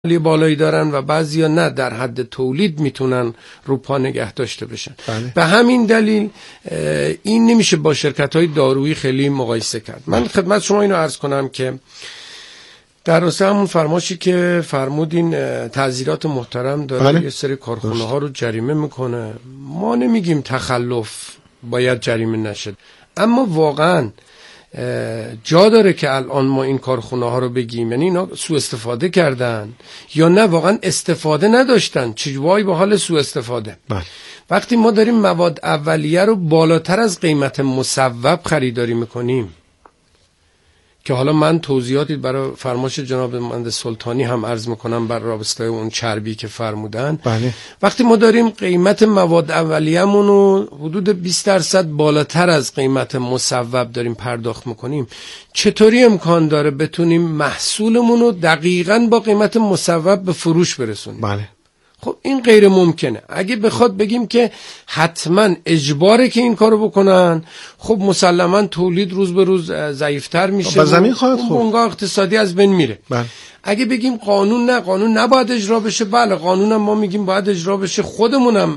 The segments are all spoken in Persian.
بالایی دارن و بعضیا نه در حد تولید میتونن رو پا نگه داشته بشن. به همین دلیل این نمیشه با شرکت‌های دارویی خیلی مقایسه کرد. من خدمت شما اینو عرض کنم که در راسته همون فرمایشی که فرمودین تعزیرات محترم داره یه سری کارخونه ها رو جریمه میکنه. ما نمیگیم تخلف باید جریمه نشه، اما واقعا جا داره که الان ما این کارخونه ها رو بگیم یعنی اینا سوء استفاده کردن یا نه واقعا استفاده نداشتن. چه وای به حال سوء استفاده. وقتی ما داریم مواد اولیه رو بالاتر از قیمت مصوب خریداری میکنیم که حالا من توضیحاتی برای فرمایش جناب مهندس سلطانی هم عرض میکنم بر رابطه اون چربی که فرمودن. وقتی ما داریم قیمت مواد اولیه‌مون رو حدود 20% بالاتر از قیمت مصوب داریم پرداخت میکنیم، چطوری امکان داره بتونیم محصولمون رو دقیقاً با قیمت مصوب به فروش برسونیم؟ خب این غیر ممکنه. اگه بخواد بگیم که حتما اجباره که این کارو بکنن، خب مسلما تولید روز به روز ضعیفتر میشه و زمین خواهد بنگاه اقتصادی از بین میره. اگه بگیم قانون نه، قانون نباید اجرا بشه، بله قانونم ما میگیم باید اجرا بشه، خودمونم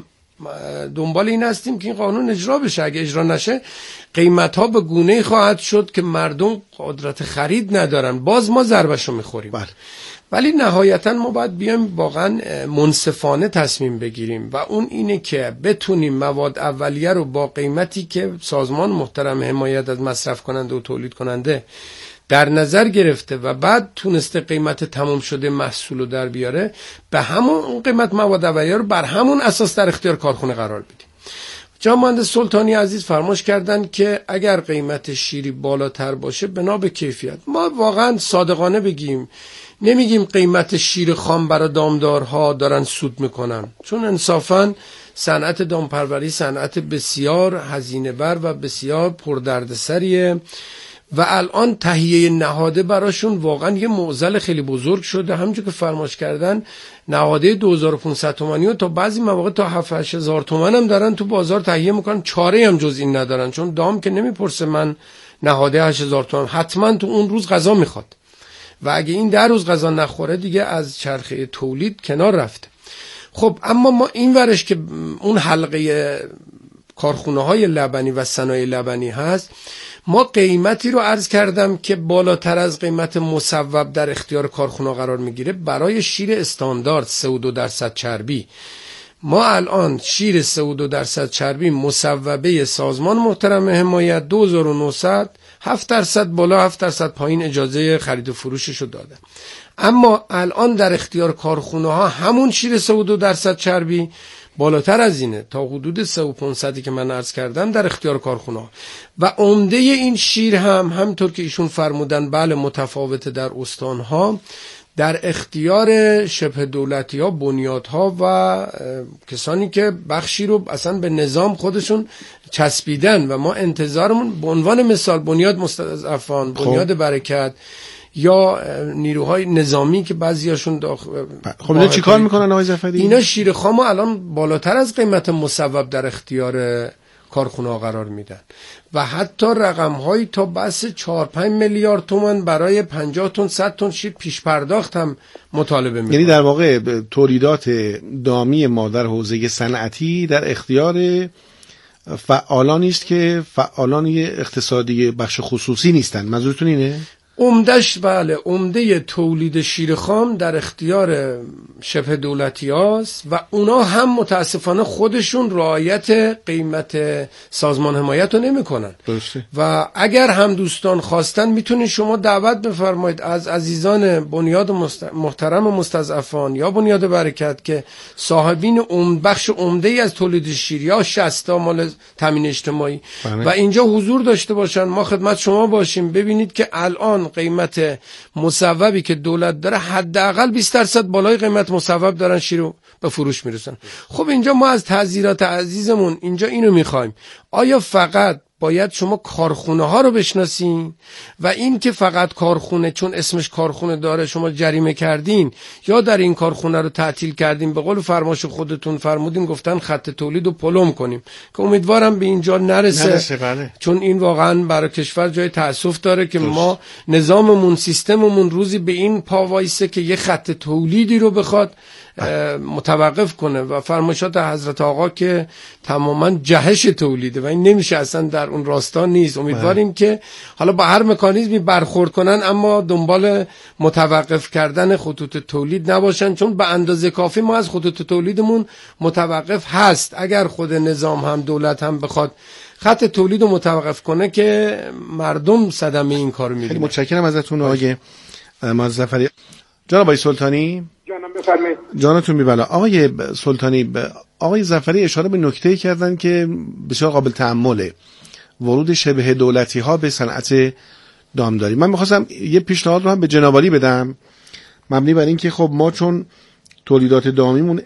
دنبال این هستیم که این قانون اجرا بشه. اگه اجرا نشه قیمت ها به گونه‌ای خواهد شد که مردم قدرت خرید ندارن، باز ما ضربشو میخوریم. ولی نهایتا ما باید بیایم واقعا منصفانه تصمیم بگیریم و اون اینه که بتونیم مواد اولیه رو با قیمتی که سازمان محترم حمایت از مصرف کننده و تولید کننده در نظر گرفته و بعد تونسته قیمت تمام شده محصول رو در بیاره، به همون قیمت مواد اولیه رو بر همون اساس در اختیار کارخونه قرار بدیم. جناب مهندس سلطانی عزیز فرمایش کردن که اگر قیمت شیری بالاتر باشه بنا به کیفیت. ما واقعا صادقانه بگیم نمیگیم قیمت شیر خام برای دامدارها دارن سود میکنن، چون انصافا صنعت دامپروری صنعت بسیار هزینه بر و بسیار پردردسریه و الان تهیه نهاده براشون واقعا یه معضل خیلی بزرگ شده. همونجور که فرمایش کردن نهاده 2500 تومانی و تا بعضی مواقع تا 7-8000 تومان هم دارن تو بازار تهیه میکنن، چاره هم جز این ندارن، چون دام که نمیپرسه من نهاده 8000 تومان حتما تو اون روز غذا میخواد و اگه این 10 روز غذا نخوره دیگه از چرخه تولید کنار رفته. خب اما ما این ورش که اون حلقه کارخونه های لبنی و صنایع لبنی هست، ما قیمتی رو عرض کردم که بالاتر از قیمت مصوب در اختیار کارخونه قرار میگیره برای شیر استاندارد 3.2% چربی. ما الان شیر 3.2% چربی مصوبه سازمان محترم حمایت 2900 7% بالا 7% پایین اجازه خرید و فروشش رو داده، اما الان در اختیار کارخونه ها همون شیر 3.2% چربی بالاتر از اینه تا حدود 3500 که من عرض کردم در اختیار کارخونه ها و عمده این شیر هم همطور که ایشون فرمودن بله متفاوته در استان ها، در اختیار شبه دولتی ها، بنیاد ها و کسانی که بخشی رو اصلا به نظام خودشون چسبیدن و ما انتظارمون به عنوان مثال بنیاد مستضعفان، بنیاد برکت یا نیروهای نظامی که بعضیاشون خب اینا چیکار میکنن آقای ظفری؟ اینا شیر خامو الان بالاتر از قیمت مصوب در اختیار کارخونه ها قرار میدن و حتی رقم هایی تا بس 4-5 میلیارد تومان برای 50 تن 100 تن شیر پیش پرداخت هم مطالبه میکنن. یعنی در واقع تولیدات دامی ما در حوزه صنعتی در اختیار فعالانی است که فعالان اقتصادی بخش خصوصی نیستن. منظورتون اینه؟ عمدش بله، عمده تولید شیر خام در اختیار شبه دولتی هاست و اونا هم متاسفانه خودشون رعایت قیمت سازمان حمایت رو نمی کنن و اگر هم دوستان خواستن میتونید شما دعوت بفرمایید از عزیزان بنیاد محترم مستضعفان یا بنیاد برکت که صاحبین بخش عمده ای از تولید شیر یا 60 مال تامین اجتماعی و اینجا حضور داشته باشن، ما خدمت شما باشیم، ببینید که الان قیمت مصوبی که دولت داره حداقل 20% بالای قیمت مصوب دارن شیر رو به فروش میرسن. خب اینجا ما از تعزیرات عزیزمون اینجا اینو میخوایم، آیا فقط باید شما کارخونه ها رو بشناسین و این که فقط کارخونه چون اسمش کارخونه داره شما جریمه کردین یا در این کارخونه رو تعطیل کردین، به قول فرمایش خودتون فرمودین گفتن خط تولید رو پلم کنیم که امیدوارم به اینجا نرسه. بله. چون این واقعا برای کشور جای تأسف داره که ما نظاممون سیستممون روزی به این پا وایسه که یه خط تولیدی رو بخواد متوقف کنه و فرمایشات حضرت آقا که تماما جهش تولیده و این نمیشه، اصلا در اون راستا نیست. امیدواریم که حالا با هر مکانیزمی برخورد کنن اما دنبال متوقف کردن خطوط تولید نباشن، چون به اندازه کافی ما از خطوط تولیدمون متوقف هست. اگر خود نظام هم دولت هم بخواد خط تولید رو متوقف کنه که مردم صدمه این کارو میبینه. خیلی متشکرم ازتون آقای مظفری. جناب آقای سلطانی، جانم بفرمایید. جانتون میبلا. آقای سلطانی، آقای ظفری اشاره به نکته‌ای کردن که بسیار قابل تأمله، ورود شبه دولتی ها به صنعت دامداری. من می‌خواستم یه پیشنهاد رو هم به جناب عالی بدم، مبنی بر این که خب ما چون تولیدات دامیمون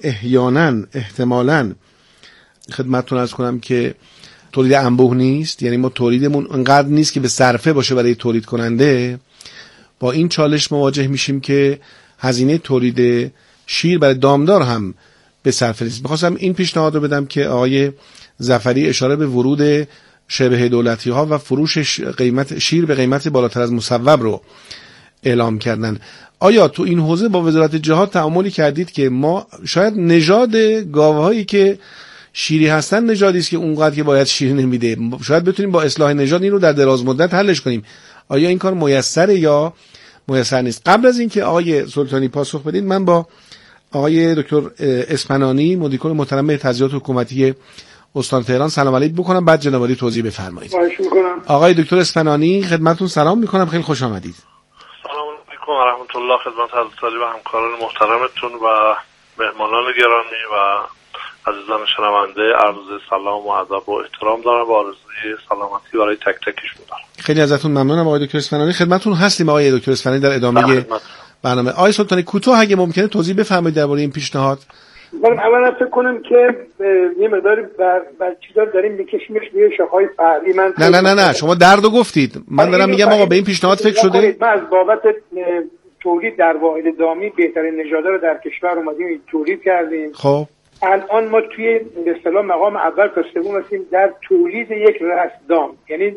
احتمالاً خدمتتون عرض کنم که تولید انبوه نیست، یعنی ما تولیدمون انقدر نیست که به صرفه باشه برای تولید کننده، با این چالش مواجه میشیم که هزینه تولید شیر برای دامدار هم به صرفه نیست. می‌خواستم این پیشنهاد رو بدم که آقای ظفری اشاره به ورود شبه دولتی ها و فروش قیمت شیر به قیمت بالاتر از مصوب رو اعلام کردن. آیا تو این حوزه با وزارت جهاد تعاملی کردید که ما شاید نژاد گاوهایی که شیری هستن نژادی است که اونقدر که باید شیر نمیده، شاید بتونیم با اصلاح نژاد این رو در دراز مدت حلش کنیم؟ آیا این کار میسره یا میسر نیست؟ قبل از اینکه آقای سلطانی پاسخ بدید، من با آقای دکتر اسپنانی مدیر کل محترم تجهیزات حکومتی استان تهران سلام علیک بکنم، بعد جناب عالی توضیح بفرمایید. خواهش میکنم. آقای دکتر اسپنانی خدمتتون سلام میکنم، خیلی خوش آمدید. سلام علیکم و رحمت الله خدمت حضرت عالی و همکاران محترمتون و مهمانان گرامی و عزیزان شنونده. عرض سلام و ادب و احترام دارم و آرزوی سلامتی برای تک تکشون دارم. خیلی ازتون ممنونم آقای دکتر اسپنانی. خدمتتون هستیم آقای دکتر اسپنانی در ادامه برنامه. آقای سلطانی کوتاه اگه ممکنه توضیح بفرمایید درباره این پیشنهاد. من اولا فکر کنم که یه مقدار بر چیزا داریم میکشیمش به شاخه‌های فرعی. من نه شما دردو گفتید، من دارم میگم آقا به این پیشنهاد فکر شده؟ ما از بابت تولید در واحد دامی بهترین نژادها رو در کشور اومدیم تولید کردیم. خب الان ما توی به اصطلاح مقام اول تا سوم هستیم در تولید یک رأس دام، یعنی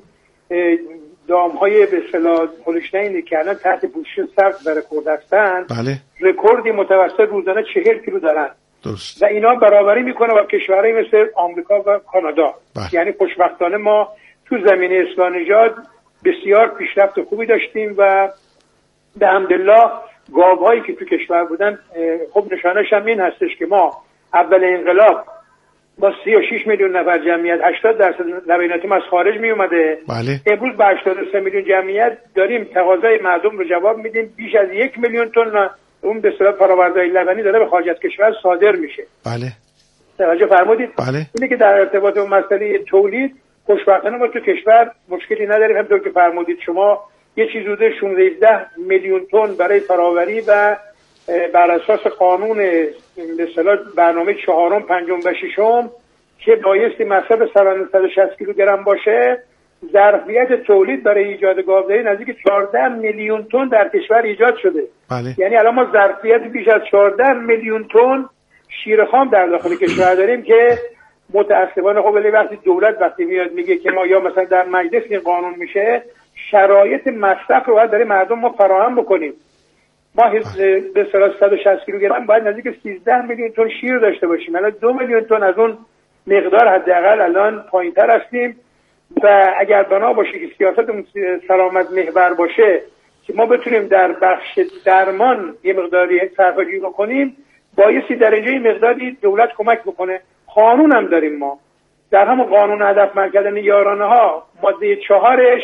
دام‌های به اصطلاح هولشتاینی که الان تحت پوشش سبز و رکورد هستن. بله. رکوردی متوسط روزانه 40 کیلو دارن. درست. و اینا برابری میکنه با کشورهای مثل آمریکا و کانادا. یعنی خوشبختانه ما تو زمینه اصلاح نژاد بسیار پیشرفت خوبی داشتیم و به حمدالله گاوهایی که تو کشور بودن خب نشانش هم این هستش که ما اول انقلاب با 36 میلیون نفر جمعیت 80% لبنیاتیم از خارج می اومده. بله. امروز با 83 میلیون جمعیت داریم تقاضای مردم رو جواب میدیم، بیش از 1 میلیون تن اون به اصطلاح فرآوردهای لبنی داره به خارج از کشور صادر میشه. بله. توجه فرمودید؟ بله. اینه که در ارتباط با مسئله تولید خوشبختانه ما تو کشور مشکلی نداریم. همونطور که فرمودید شما یه چیز حدود 16 میلیون تن برای فرآوری و بر اساس قانون به اصطلاح برنامه 4م 5م و 6م که بایستی مصرف سالانه 160 کیلوگرم باشه، ظرفیت تولید برای ایجاد گاوداری نزدیک 14 میلیون تن در کشور ایجاد شده. بله. یعنی الان ما ظرفیت بیش از 14 میلیون تن شیر خام در داخل کشور داریم که متأسفانه خب وقتی دولت میاد میگه که ما یا مثلا در مجلس این قانون میشه، شرایط مصرف رو باید برای مردم ما فراهم بکنیم. ما به اصطلاح 160 کیلوگرم باید نزدیک 13 میلیون تن شیر داشته باشیم. الان 2 میلیون تن از اون مقدار حداقل الان پایین‌تر هستیم و اگر بنا باشه که سیاست سلامت محور باشه که ما بتونیم در بخش درمان یه مقداری صرفه‌جویی بکنیم، بایستی در اینجا این مقداری دولت کمک بکنه. قانون هم داریم ما در همون قانون هدفمند کردن یارانه ها ماده 4ش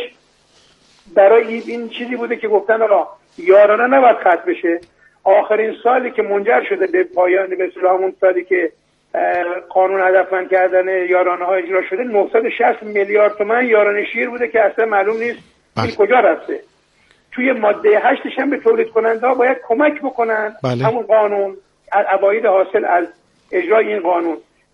برای این چیزی بوده که گفتن آقا یارانه نباید ختم بشه. آخرین سالی که منجر شده به پایان به اصطلاح همون سالی که قانون هدفمند کردن یارانه ها اجرا شده 960 میلیارد تومان یارانه شیر بوده که اصلا معلوم نیست این کجا رفته. توی ماده 8ش هم به تولید کننده ها باید کمک بکنن. همون قانون اواید حاصل از اجرای این قانون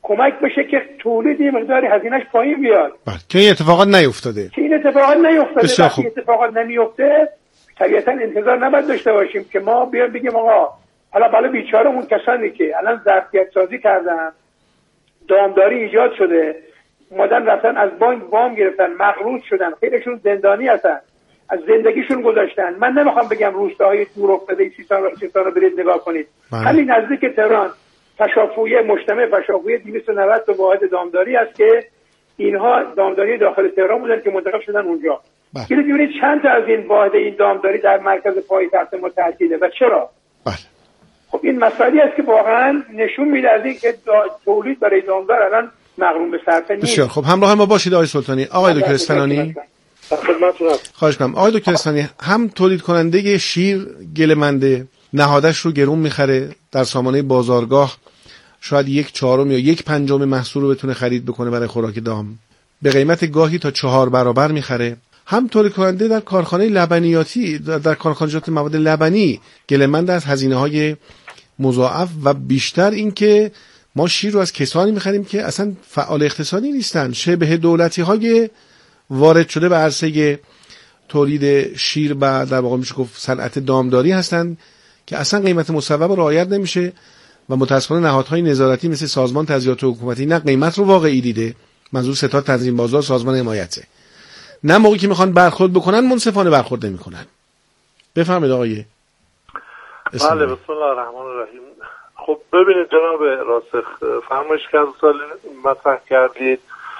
کمک بشه که تولید مقداری هزینه‌اش پایین بیاد. بله که این اتفاقات نیفتاده. وقتی اتفاقات نمیفته طبیعتا انتظار نباید داشته باشیم که ما بیان بگیم آقا حالا بالا بیچاره اون کسانی که الان ظرفیت سازی کردن، دامداری ایجاد شده، اومدن رفتن از بانک وام گرفتن، مغروض شدن، خیلیشون زندانی هستن، از زندگیشون گذاشتن. من نمیخوام بگم روستاهای دور افتاده سیستان رو برید نگاه کنید. همین نزدیک تهران فشافویه مجتمع فشافویه 290 تا واحد دامداری است که اینها دامداری داخل تهران بودن که منتقل شدن اونجا. که ببینید چند تا از این واحد این دامداری در مرکز پایتخت ما تعطیله و چرا؟ بله. خب این مسئله است که واقعا نشون میده از این که تولید برای دامدار الان مغروم به صرفه نیست. بسیار خب، همراه ما باشید آقای سلطانی. آقای دکتر اسفنانی خواهش می‌کنم. آقای دکتر اسفنانی، هم تولید کننده شیر گلمنده نهادش رو گرون میخره، در سامانه بازارگاه شاید 1/4 یا 1/5 محصول رو بتونه خرید بکنه برای خوراک دام، به قیمت گاهی تا 4 برابر میخره. هم تولید کننده در کارخانه لبنیاتی، در کارخانجات مواد لبنی گلمند از هزینه‌های مضاعف و بیشتر، این که ما شیر رو از کسانی میخریم که اصلا فعال اقتصادی نیستن، شبه دولتی‌های وارد شده به عرصه تولید شیر و در واقع میشه گفت صنعت دامداری هستن که اصلا قیمت مصوب رعایت نمیشه و متأسفانه نهادهای نظارتی مثل سازمان تضییعات حکومتی نه قیمت رو واقعی دیده، منظور ستاد تنظیم بازار سازمان حمایته، نه موقعی که میخوان برخورد بکنن منصفانه برخورد نمیکنن. بفرمایید آقای بله. بسم الله الرحمن الرحیم. خب ببینید جناب راسخ، فرمایش که از سال مطرح کردید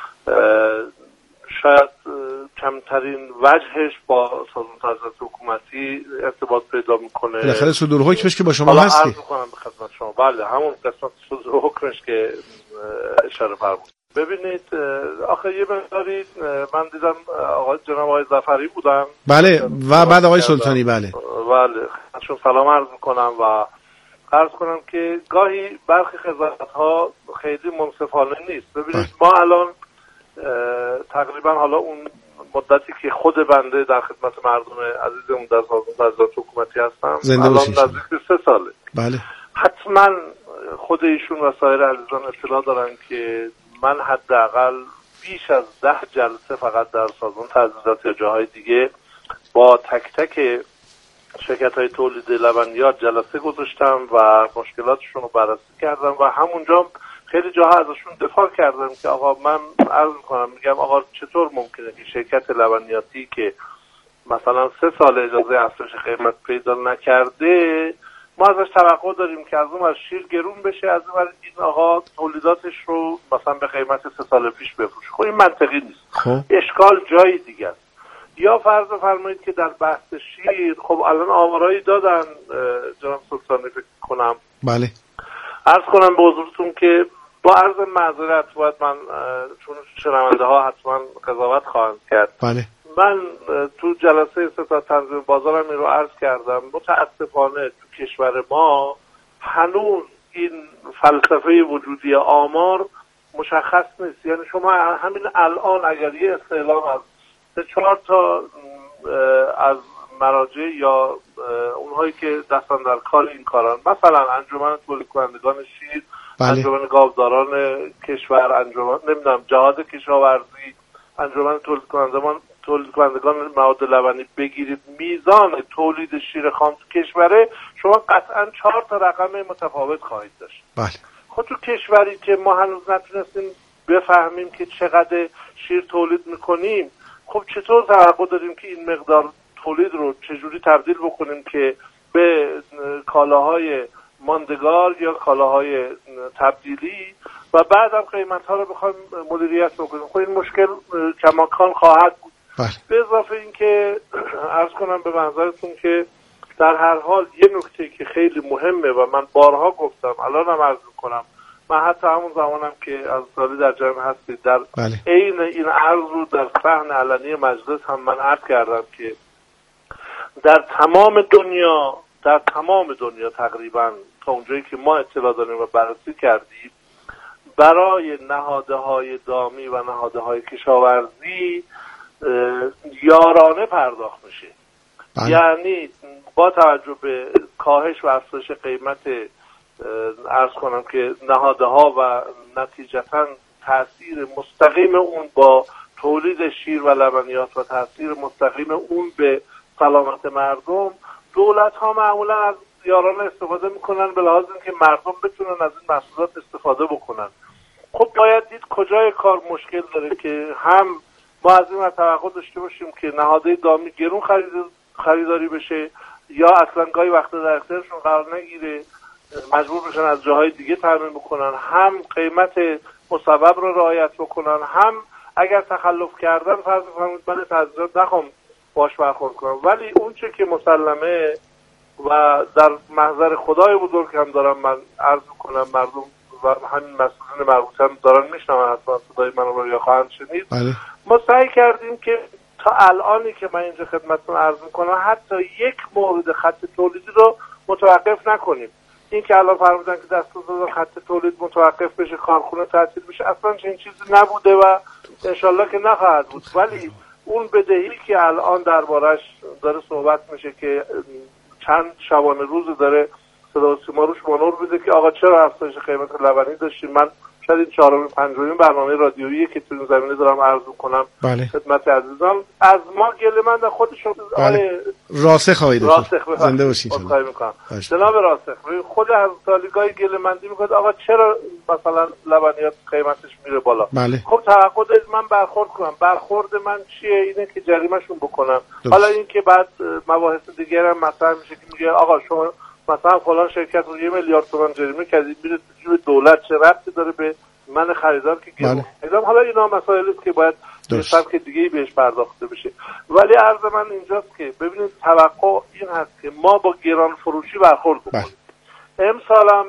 شاید کمترین وجهش با سازمان تضییعات حکومتی ارتباط پیدا میکنه. بالاخره صدور حکمش که با شما هست. عرض میکنم به خدمت شما. بله همون قسمت صدور حکمش که اشاره فرمودید. ببینید آخه یه مقداری من دیدم جناب آقای ظفری بودن. بله و بعد آقای سلطانی. بله چون سلام عرض میکنم و عرض کنم که گاهی برخی قضاوت‌ها خیلی منصفانه نیست. ببینید ما الان تقریبا حالا اون مدتی که خود بنده در خدمت مردم عزیزمون در سازمان تضییعات حکومتی هستم الان نزدیک به 3 ساله. بله. حتما خود ایشون و سایر عزیزان اطلاع دارن که من حداقل بیش از 10 جلسه فقط در سازمان تضییعات یا جاهای دیگه با تک تک شرکت‌های تولید لبنیات جلسه گذاشتم و مشکلاتشون رو بررسی کردم و همونجا خیلی جاها ازشون دفاع کردم که آقا من عرض میکنم میگم آقا چطور ممکنه که شرکت لبنیاتی که مثلا 3 سال اجازه افزایش قیمت پیدا نکرده ما ازش توقع داریم که از اون از شیر گرون بشه، از اون این آقا تولیداتش رو مثلا به قیمت 3 سال پیش بفروشه. خب این منطقی نیست. اشکال جای دیگه است. یا فرض فرمایید که در بحث شیر خب الان آمارایی دادن جناب سلطانی فکر کنم. بله. عرض کنم به حضورتون که با عرض معذرت باید من چون شنونده ها حتما قضاوت خواهند کرد. بله. من تو جلسه ستاد تنظیم بازارم این رو عرض کردم. متاسفانه تو کشور ما هنوز این فلسفه وجودی آمار مشخص نیست. یعنی شما همین الان اگر یه استعلام از 3-4 تا از مراجع یا اونهایی که دستن در کار این کارن، مثلا انجمن تولید کنندگان شیر، انجمن گاوداران کشور، انجمن نمیدونم جهاد کشاورزی، انجمن تولید کنندگان مواد لبنی بگیرید، میزان تولید شیر خام تو کشوره شما قطعا 4 تا رقم متفاوت خواهید داشت. بله. خب تو کشوری که ما هنوز نتونستیم بفهمیم که چقدر شیر تولید میکنیم، خب چطور توقع داریم که این مقدار تولید رو چجوری تبدیل بکنیم که به کالاهای ماندگار یا کالاهای تبدیلی و بعد هم قیمت‌ها رو بخوایم مدیریت بکنیم؟ خب این مشکل کماکان خواهد بود. به اضافه این که عرض کنم به منظرتون که در هر حال یه نکته که خیلی مهمه و من بارها گفتم الان هم عرض میکنم، من حتی همون زمانم که از سالی در جمع هستید در عین این عرض رو در صحن علنی مجلس هم من عرض کردم که در تمام دنیا تقریبا تا اونجایی که ما اطلاع داریم و بررسی کردیم برای نهادهای دامی و نهادهای کشاورزی یارانه پرداخت میشه. یعنی با توجه به کاهش و افزایش قیمت عرض کنم که نهادها و نتیجتا تأثیر مستقیم اون با تولید شیر و لبنیات و تأثیر مستقیم اون به سلامت مردم، دولت ها معمولا از یاران استفاده میکنن به لحاظ اینکه مردم بتونن از این محصولات استفاده بکنن. خب باید دید کجای کار مشکل داره که هم ما از این توقع داشته باشیم که نهادهای دامی گرون خریداری بشه یا اصلا گاهی وقتا در اختیارشون قرار نگیره، مجبور بشن از جاهای دیگه تامین بکنن، هم قیمت مصوب رو رعایت بکنن، هم اگر تخلف کردن فرض بفرمایید من تجهیزات نخوام باش برخورد کنم. ولی اون چه که مسلمه و در محضر خدای بزرگ هم دارم من عرض میکنم، مردم و همین مسئولین مربوط هم دارن میشنون، حتما صدای من رو یا خواهند شنید. ما سعی کردیم که تا الانی که من اینجا خدمتتون عرض میکنم حتی یک مورد خط تولیدی رو متوقف نکنیم. این که الان فرمودن که دستور خط تولید متوقف بشه، کارخونه تعطیل بشه، اصلا چنین چیزی نبوده و انشالله که نخواهد بود. ولی اون بدهی که الان دربارش داره صحبت میشه که چند شبانه روز داره صدا و سیما روش مانور بده که آقا چرا افزایش قیمت لبنی داشتیم. من شاید این 4 و 5 برنامه رادیویی که تو این زمینه دارم عرض کنم خدمت عزیزان. از ما گله‌مند خودشون راسخ آقای دکتر زنده باشین. جناب راسخ خود از طالبای گله‌مندی میکنه آقا چرا مثلا لبنیات قیمتش میره بالا. خب توقع دارید من برخورد کنم. برخورد من چیه؟ اینه که جریمه‌شون بکنم. حالا این که بعد مباحث دیگه هم مطرح میشه که میگه آقا شما مثلا فلان شرکت رو 1 میلیارد تومان جریمه کردید، میره تو جیب دولت، چه ربطی داره به من خریدار که گرون خریدم؟ حالا اینا مسائلی است که باید به سبک دیگه‌ای بهش پرداخته بشه. ولی عرض من اینجاست که ببینید توقع این هست که ما با گران فروشی برخورد بکنیم. امسال هم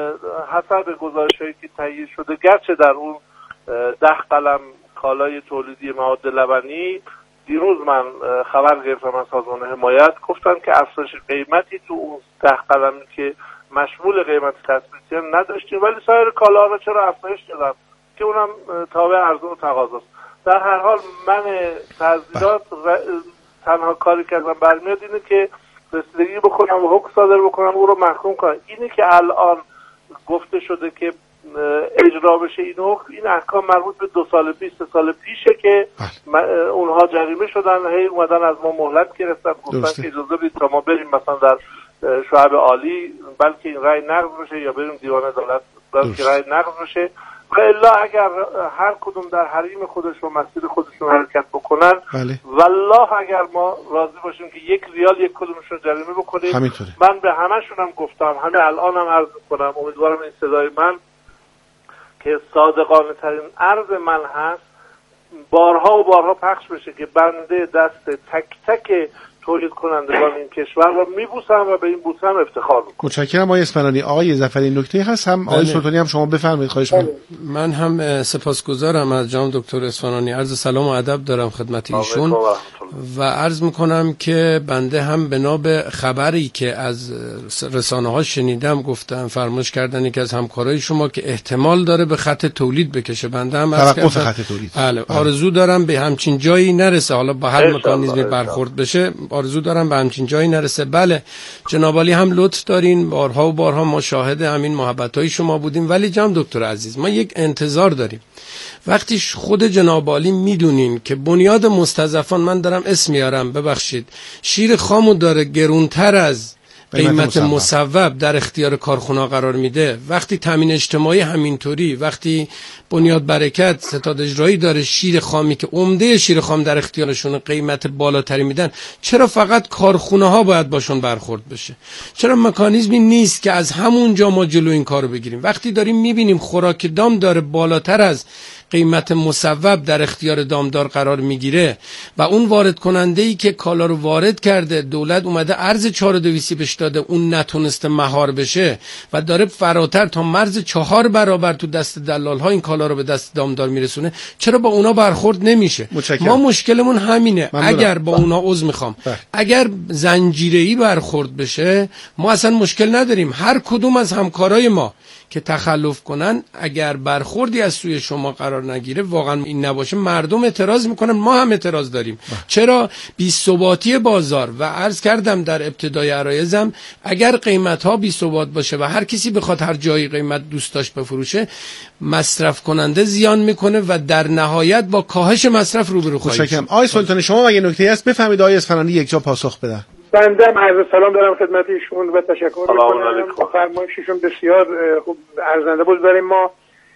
حسب گزارش‌هایی که تهیه شده، گرچه در اون 10 قلم کالای تولیدی مواد لبنی، دیروز من خبر گرفتم از سازمان حمایت، گفتن که افزایش قیمتی تو اون 10 قلمی که مشمول قیمت تثبیتی نداشتیم، ولی سایر کالا رو چرا افزایش دادن که اونم تابع عرضه و تقاضاست. در هر حال من تزیینات تنها کاری که ازم برمیاد اینه که رسیدگی بکنم و حکم صادر بکنم او رو محکوم کنم. اینی که الان گفته شده که اجرا بشه این حکم، این احکام مربوط به 2 سال پیش 3 سال پیشه که اونها جریمه شدن، هی اومدن از ما مهلت گرفتن، گفتن که اجازه بدید تا ما بریم مثلا در شعب عالی بلکه این رأی نقض بشه یا بریم دیوان عدالت بلکه رأی نقض بشه. و الا اگر هر کدوم در حریم خودش و مسیر خودشون حرکت بکنن، والله اگر ما راضی باشیم که 1 ریال یک کدومشون جریمه بکنیم. من به همشون هم گفتم، همه الان هم عرض کنم، امیدوارم این صدای من که صادقانه ترین عرض من هست بارها و بارها پخش بشه که بنده دست تک تک تولید کنندگان این کشور رو میبوسم و به این بوسم افتخار میکنم. متشکرم آقای اسفنانی. آقای ظفری نکته هست هم آقای سلطانی هم شما بفرمایید. خواهش می‌کنم. من هم سپاسگزارم از جناب دکتر اسفنانی، عرض سلام و ادب دارم خدمت ایشون و عرض میکنم که بنده هم بنا به خبری که از رسانه ها شنیدم گفتم فرمایش کردن یکی از همکارای شما که احتمال داره به خط تولید بکشه. بنده هم توقف خط تولید. بله آرزو دارم به همچین جایی نرسه، حالا با هر مکانیزمی برخورد بشه آرزو دارم به همچین جایی نرسه. بله جناب عالی هم لطف دارین، بارها و بارها ما شاهد همین محبت‌های شما بودیم. ولی جناب دکتر عزیز ما یک انتظار داریم. وقتی خود جناب عالی میدونین که بنیاد مستضعفان، من دارم اسم میارم ببخشید، شیر خامو داره گرونتر از قیمت مصوب در اختیار کارخونه قرار میده، وقتی تامین اجتماعی همینطوری، وقتی بنیاد برکت ستاد اجرایی داره شیر خامی که عمده شیر خام در اختیارشون قیمت بالاتری میدن، چرا فقط کارخونه ها باید باشون برخورد بشه؟ چرا مکانیزمی نیست که از همونجا ما جلو این کارو بگیریم؟ وقتی داریم میبینیم خوراک دام داره بالاتر از قیمت مصوب در اختیار دامدار قرار میگیره و اون وارد کننده ای که کالا رو وارد کرده دولت اومده ارز 4200 بهش داده، اون نتونسته مهار بشه و داره فراتر تا مرز 4 برابر تو دست دلال ها این کالا رو به دست دامدار میرسونه، چرا با اونا برخورد نمیشه؟ ما مشکلمون همینه. اگر با اونا عذر میخوام اگر زنجیره‌ای برخورد بشه ما اصلا مشکل نداریم. هر کدوم از همکارای ما که تخلف کنن اگر برخوردی از سوی شما قرار نگیره، واقعا این نباشه، مردم اعتراض میکنن، ما هم اعتراض داریم. چرا؟ بی‌ثباتی بازار و عرض کردم در ابتدای عرایزم اگر قیمت ها بی‌ثبات باشه و هر کسی بخواد هر جایی قیمت دوست داشت بفروشه، مصرف کننده زیان میکنه و در نهایت با کاهش مصرف روبرو خواهیم شد. آقای سلطانی شما مگه نکته هست بفهمید آقای اصفهانی یک جا پاسخ بدن؟ بنده عرض سلام دارم خدمت ایشون و تشکر میکنم. فرمایششون بسیار خوب ارزنده بود برای ما.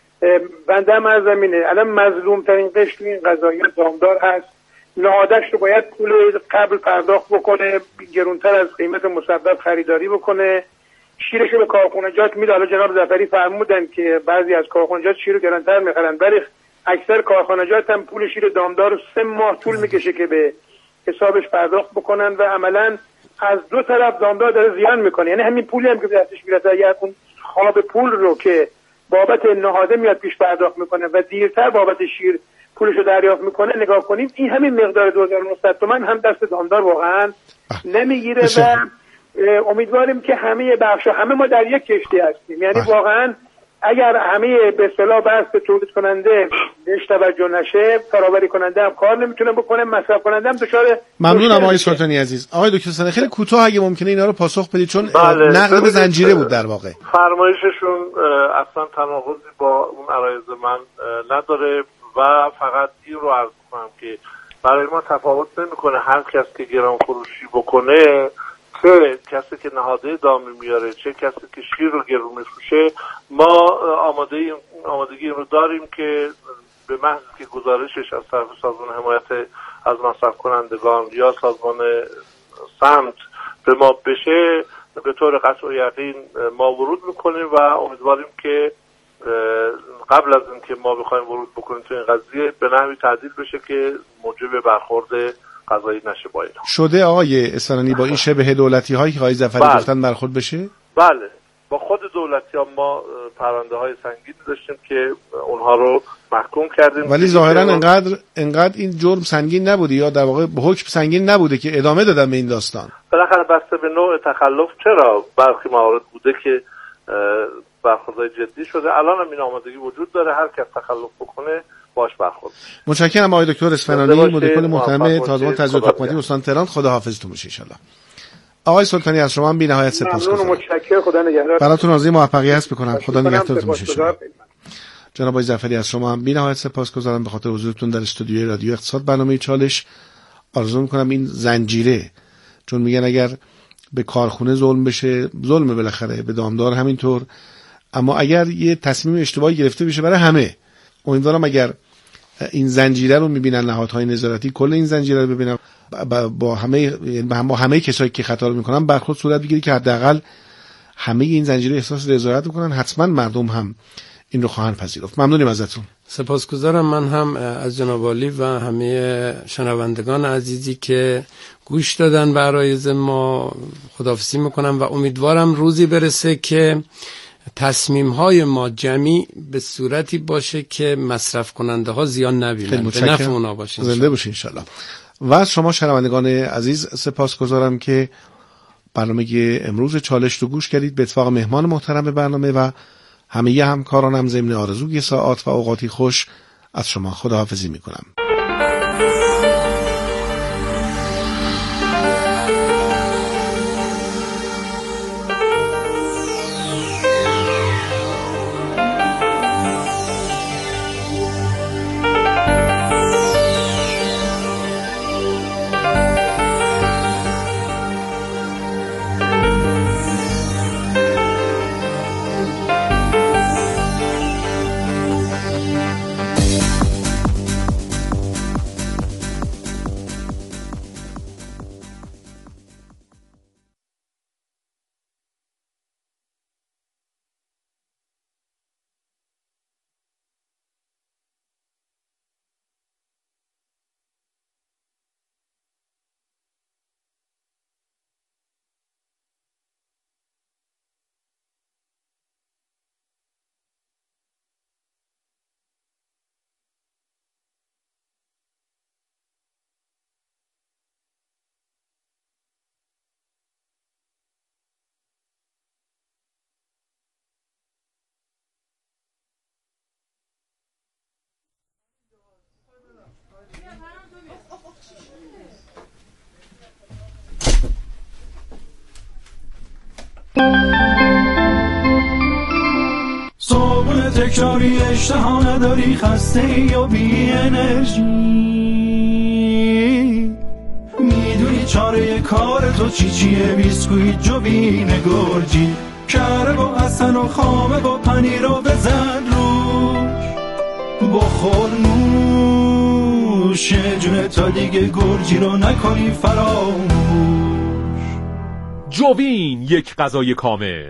بنده هم از زمینه الان مظلوم ترین قشر تو این قضایا دامدار هست. نهادش رو باید پول قبل پرداخت بکنه، گرونتر از قیمت مسبب خریداری بکنه، شیرش رو به کارخانجات میده. حالا جناب ظفری فرمودن که بعضی از کارخانجات شیر رو گرانتر میخرن، ولی اکثر کارخانجات هم پول شیر دامدار رو 3 ماه طول میکشه که به حسابش پرداخت بکنن و عملاً از دو طرف دامدار داره زیان میکنه. یعنی همین پولی هم که دستش میرسه اگر اون خواب پول رو که بابت نهاده میاد پیش پرداخت میکنه و دیرتر بابت شیر پولش رو دریافت میکنه نگاه کنیم، این همین مقدار 2900 تومان هم دست دامدار واقعا نمیگیره و امیدواریم که همه بخشا همه ما در یک کشتی هستیم. یعنی واقعا اگر همه به اصطلاح بس به تولید کننده بهش توجه نشه، فرآوری کننده هم کار نمیتونه بکنه، مصرف کننده هم دچار. ممنونم آقای سلطانی عزیز. آقای دکتر سنه خیلی کوتاه اگه ممکنه اینا رو پاسخ بدید، چون نقد به زنجیره بود در واقع. فرمایششون اصلا تناقضی با اون عرایض من نداره و فقط این رو عرض کنم که برای ما تفاوت نمیکنه هر کس که گران فروشی بکنه، چه کسی که نهاده دامی میاره، چه کسی که شیر رو گرون میفروشه. ما آمادگی رو داریم که به محض که گزارشش از طرف سازمان حمایت از مصرف کنندگان یا سازمان سمت به ما بشه، به طور قطع و یقین ما ورود میکنیم و امیدواریم که قبل از اینکه ما بخوایم ورود بکنیم تو این قضیه به نحوی تعدیل بشه که موجب برخورد قضایی نشه با اینا. شده آقای اصفهانی با این شبه دولتی هایی که آقای ظفری گفتن برخورد بشه؟ بله، با خود دولتی ها ما پرونده های سنگین داشتیم که اونها رو محکوم کردیم، ولی ظاهرا انقدر این جرم سنگین نبوده یا در واقع حکم سنگین نبوده که ادامه دادن به این داستان. بالاخره بسته به نوع تخلف چرا برخی موارد بوده که برخوردهای جدی شده. الان هم این آمادگی وجود داره، هر کس تخلف بکنه باش برخورد. متشکرم آقای دکتر اصفهانی، مدیر کل محترم سازمان تجهیزات حکومتی استان تهران. خدا حافظتون باشه ان شاء الله. آقای سلطانی از شما هم بی‌نهایت سپاسگزارم. متشکرم، خدا نگهدار. براتون آرزوی موفقیت می‌کنم. خدا نگهدارتون باشه. جناب آقای ظفری از شما هم بی‌نهایت سپاسگزارم به خاطر حضورتون در استودیوی رادیو اقتصاد برنامه چالش. آرزو می‌کنم این زنجیره، چون میگن اگر به کارخونه ظلم بشه ظلم، بالاخره به دامدار همینطور، اما اگر یه تصمیم اشتباهی گرفته بشه برای همه. امیدوارم اگر این زنجیره رو می‌بینن نهادهای نظارتی، کل این زنجیره رو ببینن، با همه کسایی که خطا رو میکنن برخورد صورت بگیره که حداقل همه این زنجیره احساس رضایت بکنن. حتما مردم هم این رو خواهند پذیرفت. ممنونیم ازتون. سپاسگزارم من هم از جناب عالی و همه شنوندگان عزیزی که گوش دادن به عرایض ما. خداحافظی میکنم و امیدوارم روزی برسه که تصمیم‌های ما جمعی به صورتی باشه که مصرف کننده ها زیان نبینن، به نفع اونا باشه. زنده باشین ان شاء الله. و از شما شنوندگان عزیز سپاسگزارم که برنامه امروز چالش رو گوش کردید. به اتفاق مهمان محترم برنامه و همه همکارانم ضمن آرزوی ساعات و اوقاتی خوش از شما خداحافظی میکنم. تکراری اشتها نداری، خسته یا بی انرژی، میدونی چاره کار تو چیه، بیسکویت جوین گرجی، کره با حسن و خامه با پنیر رو بزن روش، بخور نوش جونه تا دیگه گرجی رو نکنی فراموش. جوین، یک غذای کامل.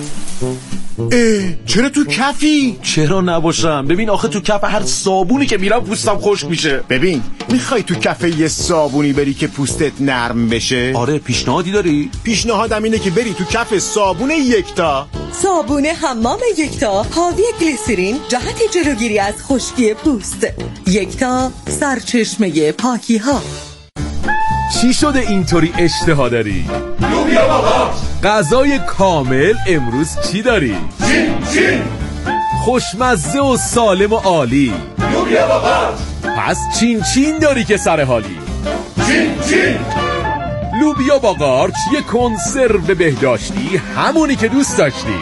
چرا تو کفی؟ چرا نباشم؟ ببین آخه تو کف هر صابونی که میرم پوستم خشک میشه. ببین میخوای تو کف یه صابونی بری که پوستت نرم بشه؟ آره، پیشنهادی داری؟ پیشنهادم اینه که بری تو کف صابون یکتا. صابون حمام یکتا حاوی گلیسرین، جهت جلوگیری از خشکی پوست. یکتا، سرچشمه پاکی ها. چی شده اینطوری اشتها داری؟ لوبیا بابا. غذای کامل امروز چی داری؟ چین. خوشمزه و سالم و عالی. لوبیا بابا. پس چین داری که سر حالی. چین. لوبیا با قارچ، یه کنسرو بهداشتی، همونی که دوست داشتی.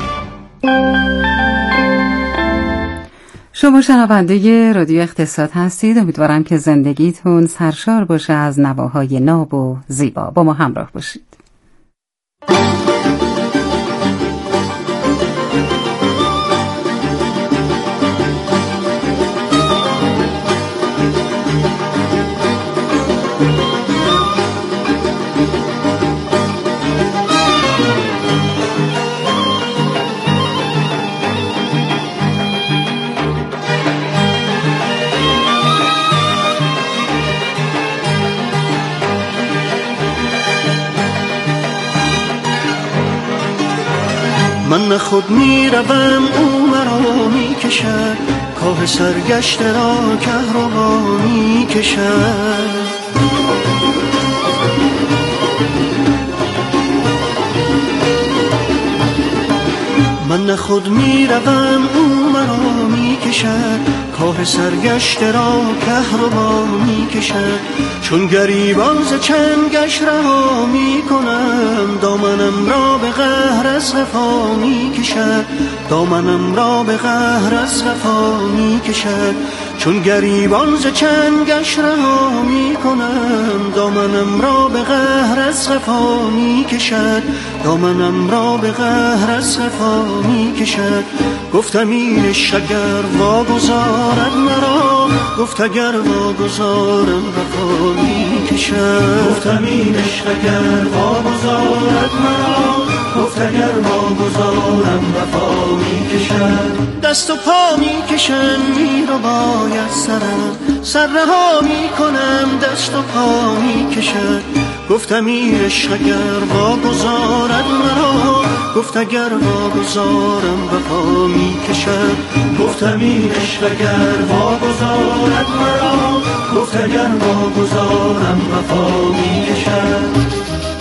شما شنونده رادیو اقتصاد هستید. امیدوارم که زندگیتون سرشار باشه از نواهای ناب و زیبا. با ما همراه باشید. من خود میروم او مرا میکشد، کاه سرگشت را کهربا میکشد. من خود میروم او مرا میکشد، کاه سرگشت را کهربا میکشد. چون گریبان ز چنگش رها میکنم، دامنم را به قهر از قفا میکشد. دامنم را به قهر از قفا میکشد. چون گریبان ز چنگش رها میکنم، دامنم را به قهر از قفا میکشد. دامنم را به قهر از قفا میکشد. گفتم این عشق اگر واگذارد مرا، گفت اگر واگذارم وفا میکشد. گفتم این عشق اگر واگذارد مرا، گفت اگر واگذارم وفا میکشد. دست و پا میکشن میرو باید سرم، سر رها میکنم دست و پا میکشد. گفتم این عشق اگر واگذارد مرا، گفت اگر واگذارم وفا میکشد. گفتم این عشق اگر واگذارد مرا، گفت اگر واگذارم وفا میکشد.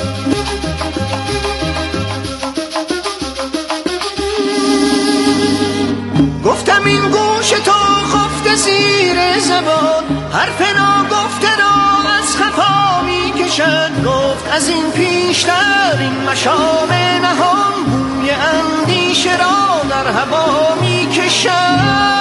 گفتم این گوش تو خفته زیر زبان، حرف ناگفته را از خفا میکشد. گفت از این پیشتر این مشام نهان، بوی اندیشه را در هوا میکشد.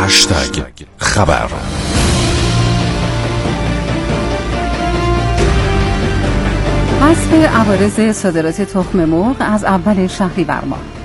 خبر. حذف عوارض صادرات تخم مرغ از اول شهریور ماه.